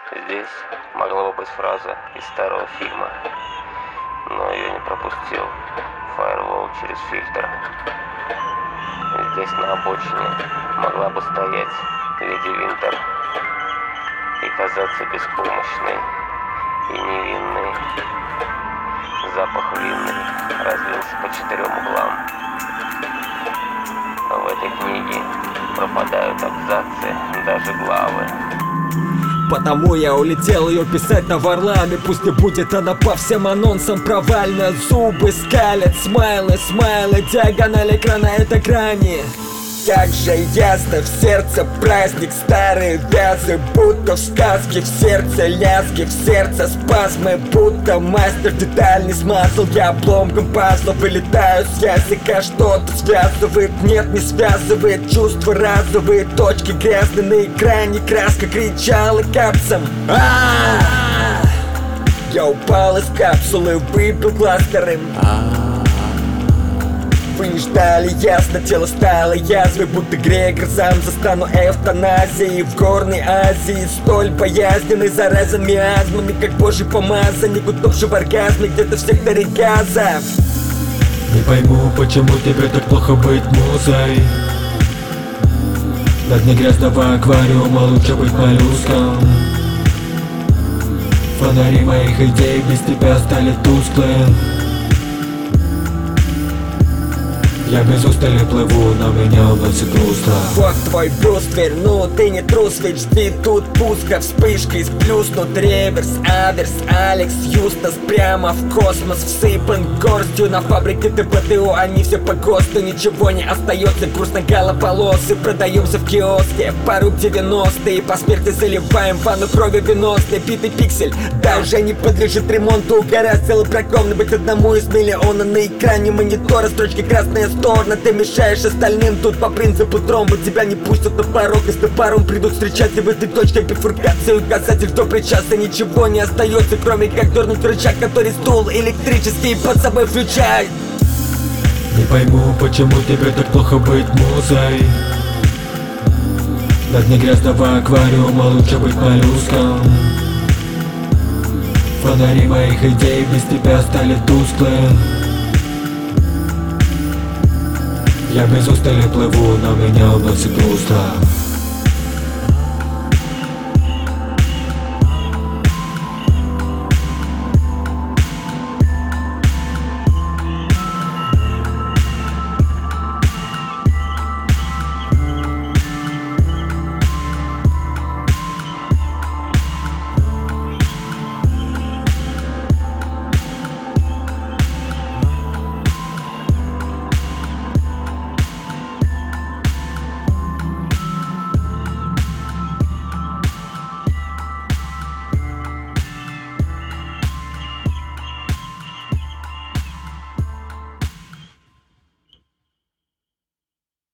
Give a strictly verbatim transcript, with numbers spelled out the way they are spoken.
Здесь могла бы быть фраза из старого фильма, но ее не пропустил фаервол через фильтр. Здесь на обочине могла бы стоять леди Винтер и казаться беспомощной и невинной. Запах винный разлился по четырем углам. В этой книге пропадают абзацы, даже главы. Потому я улетел ее писать на Варламе. Пусть не будет она по всем анонсам провальна. Зубы скалят, смайлы, смайлы, диагональ экрана — это грани. Как же ясно, в сердце праздник, старые вязы, будто в сказке, в сердце лязги, в сердце спазмы, будто мастер деталь не смазал. Я обломком пазла вылетаю с языка, что-то связывает, нет, не связывает. Чувства разовые, точки грязные на экране, краска кричала капсом. А-а-а! Я упал из капсулы, выпил кластеры. Вы не ждали, ясно, тело стало язвой, будто Грегор сам застану эвтаназией. В горной Азии столь боязненный, заразен миазмами, как божий помазанник, утопший в оргазме где-то в секторе газа. Не пойму, почему тебе так плохо быть музой. На дне грязного аквариума лучше быть моллюском. Фонари моих идей без тебя стали тусклые. Я без устали плыву, но меня уносит русло. Вот твой бруствер, ну ты не трус, ведь жди тут пуска. Вспышкой сплюснут реверс, аверс, Алекс, Юстас прямо в космос всыпан горстью. На фабрике ТПТУ они все по ГОСТу, ничего не остается, курс на галополосы. Продаемся в киоске, пару девяностые, по смерти заливаем ванну крови веносной. Битый пиксель, да уже не подлежит ремонту. Гора целопрокромно быть одному из миллиона. На экране монитора строчки красная сторона. Ты мешаешь остальным, тут по принципу тромба. Тебя не пустят на порог, и с топором придут встречать. И в этой точке бифуркации указатель, кто причастен. Ничего не остается, кроме как дернуть рычаг, который стул электрический под собой включает. Не пойму, почему тебе так плохо быть музой. На дне грязного аквариума лучше быть моллюском. Фонари моих идей без тебя стали тусклые. Я без устали плыву, но меня уносит русло.